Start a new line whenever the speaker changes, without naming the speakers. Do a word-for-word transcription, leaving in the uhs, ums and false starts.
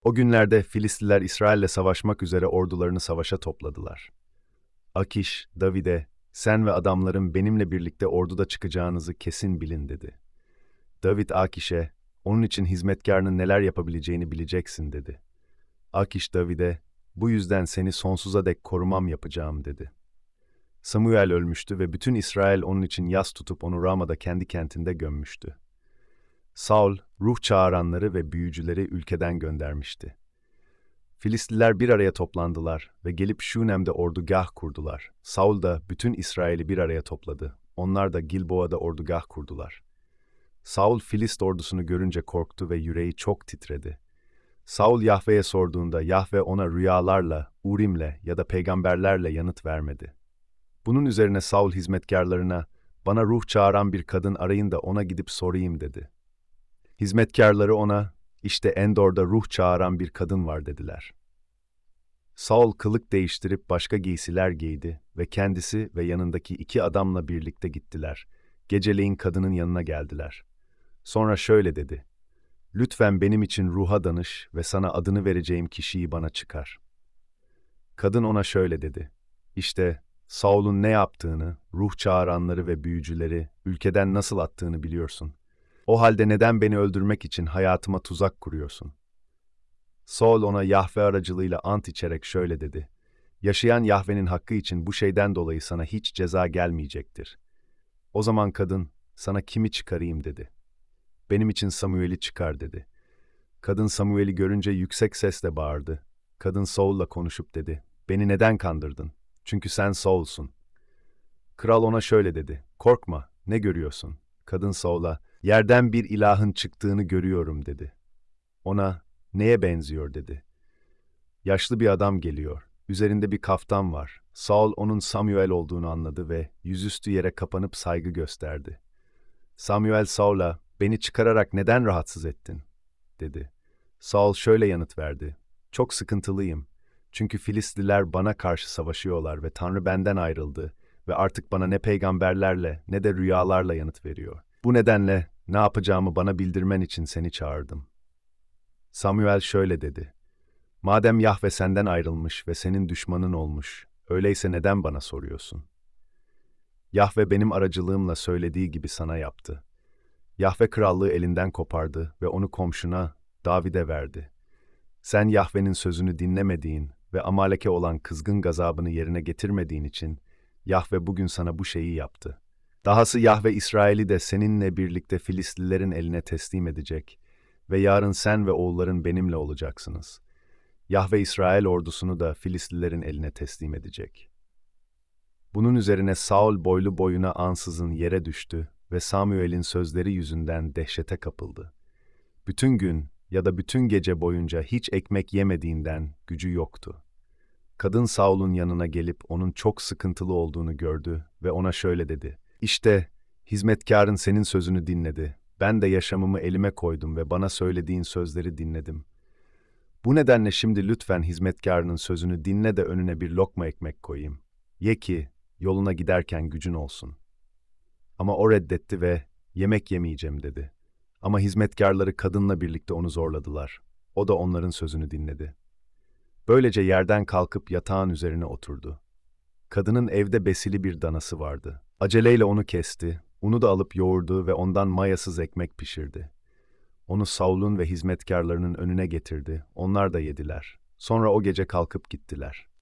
O günlerde Filistliler İsrail'le savaşmak üzere ordularını savaşa topladılar. Akiş, David'e, sen ve adamların benimle birlikte orduda çıkacağınızı kesin bilin dedi. David Akiş'e, onun için hizmetkarının neler yapabileceğini bileceksin dedi. Akiş David'e, bu yüzden seni sonsuza dek korumam yapacağım dedi. Samuel ölmüştü ve bütün İsrail onun için yas tutup onu Rama'da kendi kentinde gömmüştü. Saul, ruh çağıranları ve büyücüleri ülkeden göndermişti. Filistliler bir araya toplandılar ve gelip Şunem'de ordugah kurdular. Saul da bütün İsrail'i bir araya topladı. Onlar da Gilboa'da ordugah kurdular. Saul Filist ordusunu görünce korktu ve yüreği çok titredi. Saul Yahve'ye sorduğunda Yahve ona rüyalarla, Urim'le ya da peygamberlerle yanıt vermedi. Bunun üzerine Saul hizmetkarlarına, bana ruh çağıran bir kadın arayın da ona gidip sorayım dedi. Hizmetkarları ona, işte Endor'da ruh çağıran bir kadın var dediler. Saul kılık değiştirip başka giysiler giydi ve kendisi ve yanındaki iki adamla birlikte gittiler. Geceleyin kadının yanına geldiler. Sonra şöyle dedi, lütfen benim için ruha danış ve sana adını vereceğim kişiyi bana çıkar. Kadın ona şöyle dedi, İşte Saul'un ne yaptığını, ruh çağıranları ve büyücüleri ülkeden nasıl attığını biliyorsun. O halde neden beni öldürmek için hayatıma tuzak kuruyorsun? Saul ona Yahve aracılığıyla ant içerek şöyle dedi, yaşayan Yahve'nin hakkı için bu şeyden dolayı sana hiç ceza gelmeyecektir. O zaman kadın, sana kimi çıkarayım dedi. Benim için Samuel'i çıkar dedi. Kadın Samuel'i görünce yüksek sesle bağırdı. Kadın Saul'la konuşup dedi, beni neden kandırdın? Çünkü sen Saul'sun. Kral ona şöyle dedi, korkma, ne görüyorsun? Kadın Saul'a, yerden bir ilahın çıktığını görüyorum dedi. Ona, neye benziyor dedi. Yaşlı bir adam geliyor, üzerinde bir kaftan var. Saul onun Samuel olduğunu anladı ve yüzüstü yere kapanıp saygı gösterdi. Samuel Saul'a, beni çıkararak neden rahatsız ettin? Dedi. Saul şöyle yanıt verdi. Çok sıkıntılıyım. Çünkü Filistliler bana karşı savaşıyorlar ve Tanrı benden ayrıldı ve artık bana ne peygamberlerle ne de rüyalarla yanıt veriyor. Bu nedenle ne yapacağımı bana bildirmen için seni çağırdım. Samuel şöyle dedi. Madem Yahve senden ayrılmış ve senin düşmanın olmuş, öyleyse neden bana soruyorsun? Yahve benim aracılığımla söylediği gibi sana yaptı. Yahve krallığı elinden kopardı ve onu komşuna, David'e verdi. Sen Yahve'nin sözünü dinlemediğin ve Amalek'e olan kızgın gazabını yerine getirmediğin için, Yahve bugün sana bu şeyi yaptı. Dahası Yahve İsrail'i de seninle birlikte Filistlilerin eline teslim edecek ve yarın sen ve oğulların benimle olacaksınız. Yahve İsrail ordusunu da Filistlilerin eline teslim edecek. Bunun üzerine Saul boylu boyuna ansızın yere düştü ve Samuel'in sözleri yüzünden dehşete kapıldı. Bütün gün ya da bütün gece boyunca hiç ekmek yemediğinden gücü yoktu. Kadın Saul'un yanına gelip onun çok sıkıntılı olduğunu gördü ve ona şöyle dedi. İşte hizmetkarın senin sözünü dinledi. Ben de yaşamımı elime koydum ve bana söylediğin sözleri dinledim. Bu nedenle şimdi lütfen hizmetkarının sözünü dinle de önüne bir lokma ekmek koyayım. Ye ki yoluna giderken gücün olsun. Ama o reddetti ve yemek yemeyeceğim dedi. Ama hizmetkarları kadınla birlikte onu zorladılar. O da onların sözünü dinledi. Böylece yerden kalkıp yatağın üzerine oturdu. Kadının evde besili bir danası vardı. Aceleyle onu kesti, unu da alıp yoğurdu ve ondan mayasız ekmek pişirdi. Onu Saul'un ve hizmetkarlarının önüne getirdi, onlar da yediler. Sonra o gece kalkıp gittiler.